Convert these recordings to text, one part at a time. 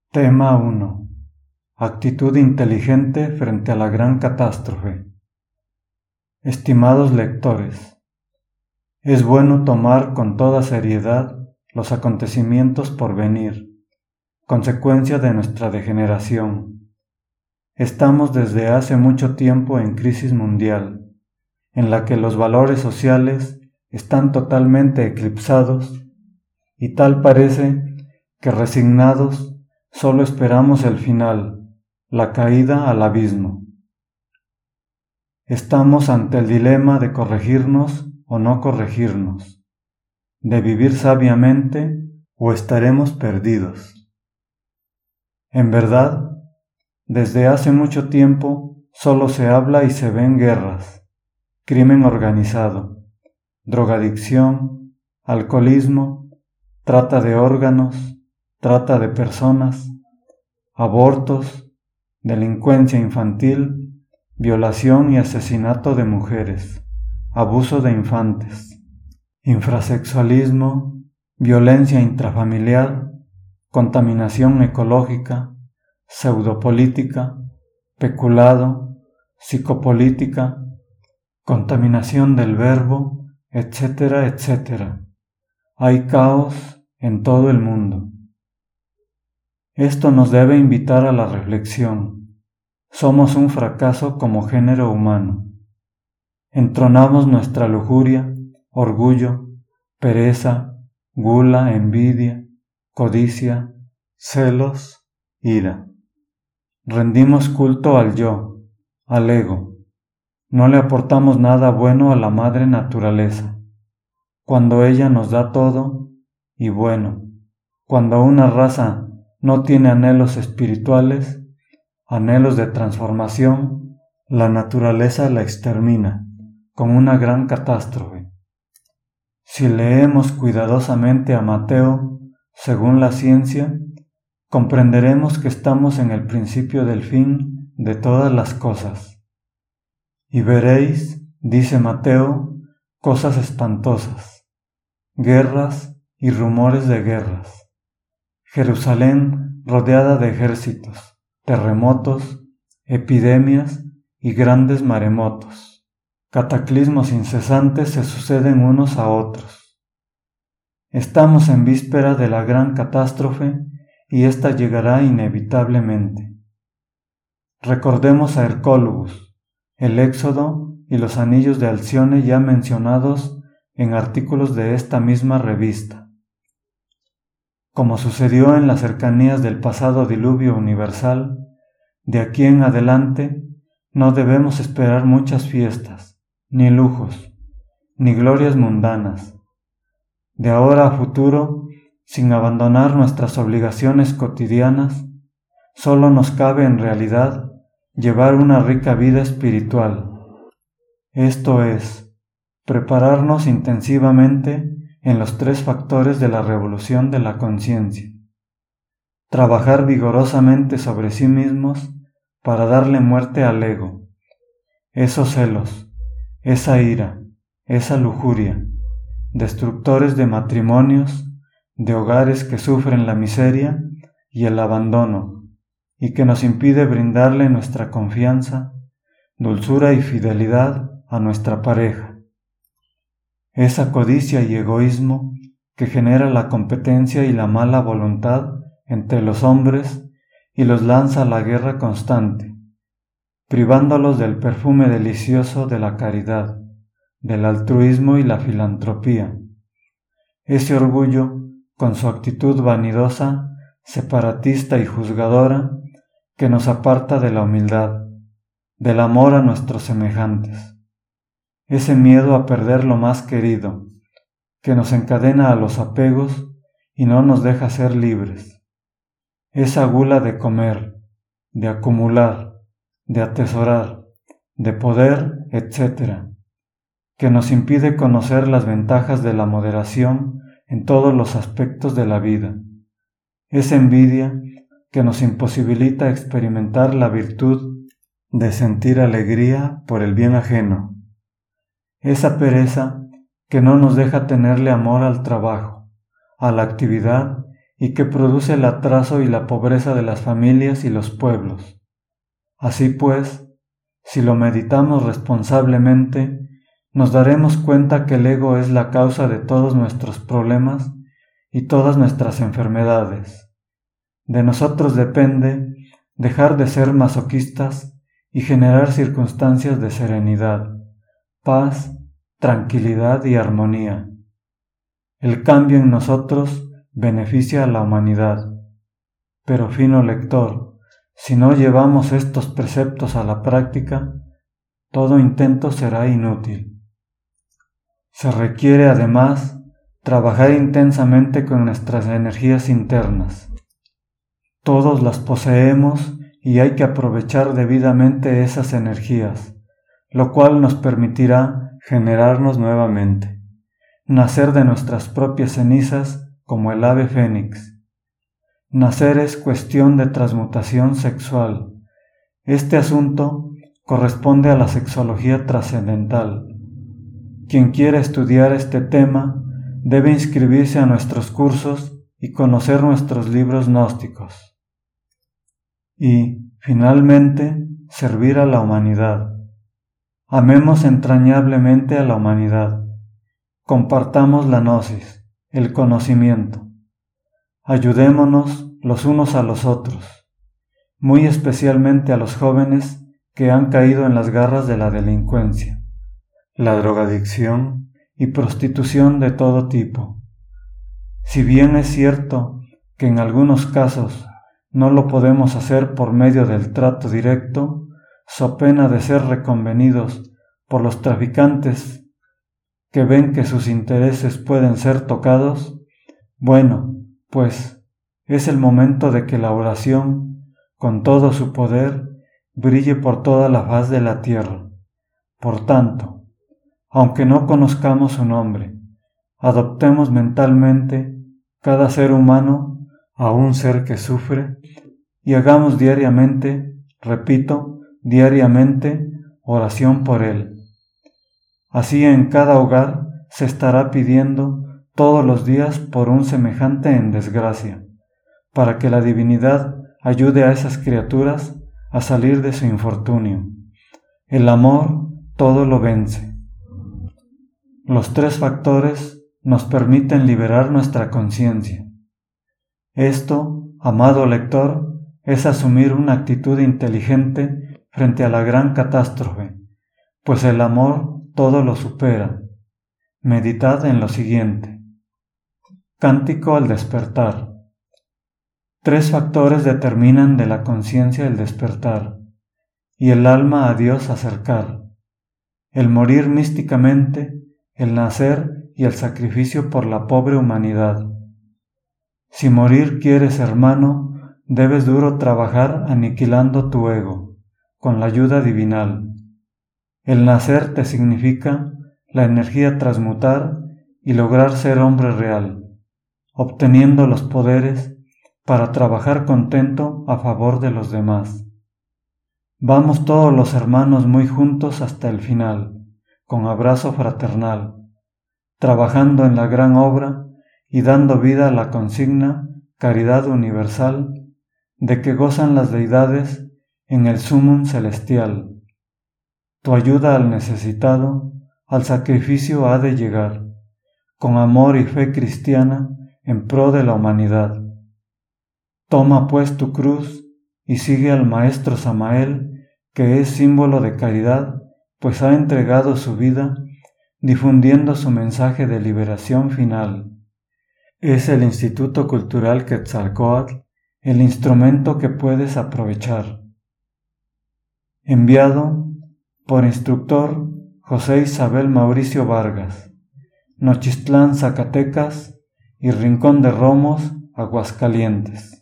Tema 1. Actitud inteligente frente a la gran catástrofe. Estimados lectores, es bueno tomar con toda seriedad los acontecimientos por venir, consecuencia de nuestra degeneración. Estamos desde hace mucho tiempo en crisis mundial, en la que los valores sociales están totalmente eclipsados, y tal parece que resignados solo esperamos el final, la caída al abismo. Estamos ante el dilema de corregirnos o no corregirnos, de vivir sabiamente o estaremos perdidos. En verdad, desde hace mucho tiempo solo se habla y se ven guerras, crimen organizado, drogadicción, alcoholismo, trata de órganos, trata de personas, abortos, delincuencia infantil, violación y asesinato de mujeres, abuso de infantes, infrasexualismo, violencia intrafamiliar, contaminación ecológica, pseudopolítica, peculado, psicopolítica, contaminación del verbo, etcétera, etcétera. Hay caos en todo el mundo. Esto nos debe invitar a la reflexión. Somos un fracaso como género humano. Entronamos nuestra lujuria, orgullo, pereza, gula, envidia, codicia, celos, ira. Rendimos culto al yo, al ego. No le aportamos nada bueno a la madre naturaleza, cuando ella nos da todo y bueno, cuando una raza no tiene anhelos espirituales, anhelos de transformación, la naturaleza la extermina con una gran catástrofe. Si leemos cuidadosamente a Mateo, según la ciencia, comprenderemos que estamos en el principio del fin de todas las cosas. Y veréis, dice Mateo, cosas espantosas, guerras y rumores de guerras. Jerusalén rodeada de ejércitos, terremotos, epidemias y grandes maremotos. Cataclismos incesantes se suceden unos a otros. Estamos en víspera de la gran catástrofe y ésta llegará inevitablemente. Recordemos a Hercólogos, el Éxodo y los anillos de Alcione ya mencionados en artículos de esta misma revista. Como sucedió en las cercanías del pasado diluvio universal, de aquí en adelante no debemos esperar muchas fiestas, ni lujos, ni glorias mundanas. De ahora a futuro, sin abandonar nuestras obligaciones cotidianas, solo nos cabe en realidad llevar una rica vida espiritual. Esto es, prepararnos intensivamente en los 3 factores de la revolución de la conciencia. Trabajar vigorosamente sobre sí mismos para darle muerte al ego, esos celos, esa ira, esa lujuria, destructores de matrimonios, de hogares que sufren la miseria y el abandono, y que nos impide brindarle nuestra confianza, dulzura y fidelidad a nuestra pareja. Esa codicia y egoísmo que genera la competencia y la mala voluntad entre los hombres y los lanza a la guerra constante, privándolos del perfume delicioso de la caridad, del altruismo y la filantropía. Ese orgullo, con su actitud vanidosa, separatista y juzgadora, que nos aparta de la humildad, del amor a nuestros semejantes. Ese miedo a perder lo más querido, que nos encadena a los apegos y no nos deja ser libres. Esa gula de comer, de acumular, de atesorar, de poder, etc., que nos impide conocer las ventajas de la moderación en todos los aspectos de la vida. Esa envidia que nos imposibilita experimentar la virtud de sentir alegría por el bien ajeno. Esa pereza que no nos deja tenerle amor al trabajo, a la actividad y que produce el atraso y la pobreza de las familias y los pueblos. Así pues, si lo meditamos responsablemente, nos daremos cuenta que el ego es la causa de todos nuestros problemas y todas nuestras enfermedades. De nosotros depende dejar de ser masoquistas y generar circunstancias de serenidad, paz, tranquilidad y armonía. El cambio en nosotros beneficia a la humanidad. Pero, fino lector, si no llevamos estos preceptos a la práctica, todo intento será inútil. Se requiere además trabajar intensamente con nuestras energías internas. Todos las poseemos y hay que aprovechar debidamente esas energías, lo cual nos permitirá generarnos nuevamente, nacer de nuestras propias cenizas como el ave fénix. Nacer es cuestión de transmutación sexual. Este asunto corresponde a la sexología trascendental. Quien quiera estudiar este tema debe inscribirse a nuestros cursos y conocer nuestros libros gnósticos. Y, finalmente, servir a la humanidad. Amemos entrañablemente a la humanidad. Compartamos la gnosis, el conocimiento. Ayudémonos los unos a los otros, muy especialmente a los jóvenes que han caído en las garras de la delincuencia, la drogadicción y prostitución de todo tipo. Si bien es cierto que en algunos casos no lo podemos hacer por medio del trato directo, so pena de ser reconvenidos por los traficantes que ven que sus intereses pueden ser tocados, bueno, pues es el momento de que la oración, con todo su poder, brille por toda la faz de la tierra. Por tanto, aunque no conozcamos su nombre, adoptemos mentalmente cada ser humano a un ser que sufre y hagamos diariamente, repito, diariamente, oración por él. Así en cada hogar se estará pidiendo todos los días por un semejante en desgracia, para que la divinidad ayude a esas criaturas a salir de su infortunio. El amor todo lo vence. Los tres factores nos permiten liberar nuestra conciencia. Esto, amado lector, es asumir una actitud inteligente frente a la gran catástrofe, pues el amor todo lo supera. Meditad en lo siguiente. Cántico al despertar. Tres factores determinan de la conciencia el despertar y el alma a Dios acercar: el morir místicamente, el nacer y el sacrificio por la pobre humanidad. Si morir quieres, hermano, debes duro trabajar aniquilando tu ego, con la ayuda divinal. El nacer te significa la energía transmutar y lograr ser hombre real, obteniendo los poderes para trabajar contento a favor de los demás. Vamos todos los hermanos muy juntos hasta el final, con abrazo fraternal, trabajando en la gran obra y dando vida a la consigna caridad universal de que gozan las deidades en el sumum celestial. Tu ayuda al necesitado, al sacrificio ha de llegar, con amor y fe cristiana en pro de la humanidad. Toma pues tu cruz y sigue al Maestro Samael, que es símbolo de caridad, pues ha entregado su vida difundiendo su mensaje de liberación final. Es el Instituto Cultural Quetzalcóatl el instrumento que puedes aprovechar. Enviado por instructor José Isabel Mauricio Vargas, Nochistlán, Zacatecas y Rincón de Romos, Aguascalientes.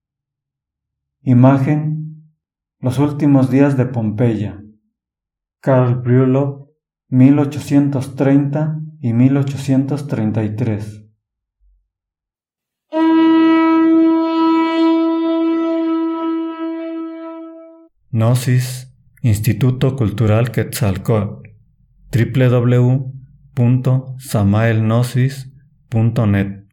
Imagen: Los últimos días de Pompeya. Karl Brülow, 1830 y 1833. Gnosis, Instituto Cultural Quetzalcóatl, www.samaelgnosis.net